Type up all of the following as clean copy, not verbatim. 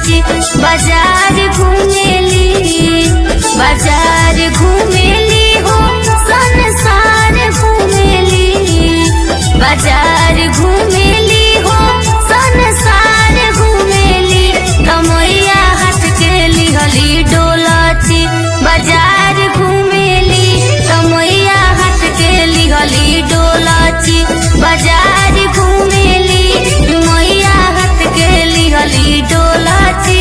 डोलाची बाजार घूमेली हो संसार घूमेली बाजार घूमेली हो संसार घूमेली कमैया हाथ के लिहली डोलाची बाजार घूमेली कमैया हाथ के लिहली डोलाची बाजार घूमेली मैया हाथ के लिहली डोलाची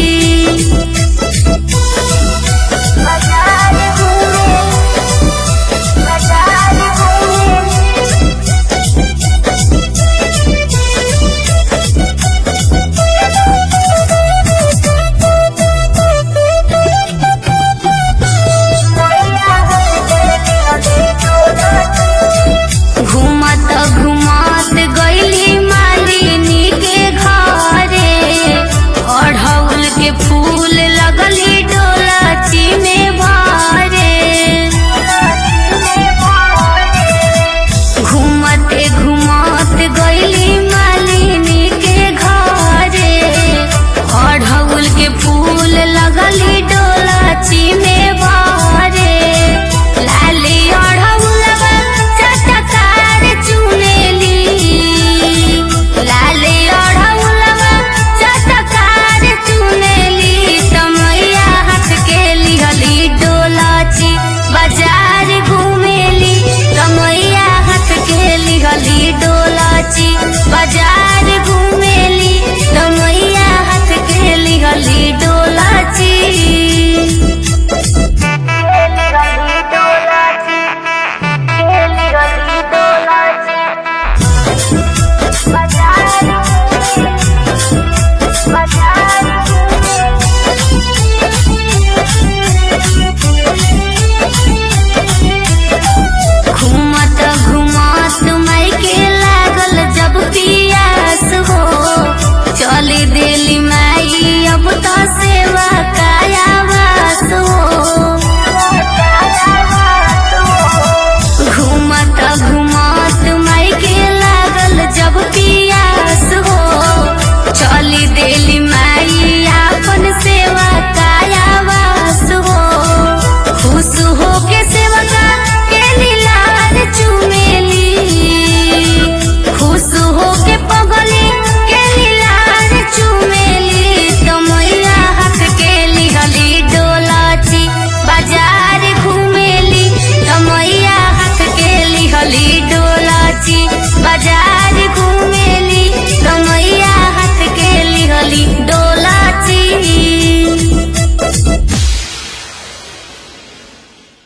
बाजार घूमेली कमैया हाथ के लिहली डोलाची चली दिली माई अब तो सेवा काया वास हो घूमत घूमत माई के लागल जब पियास हो चली दिली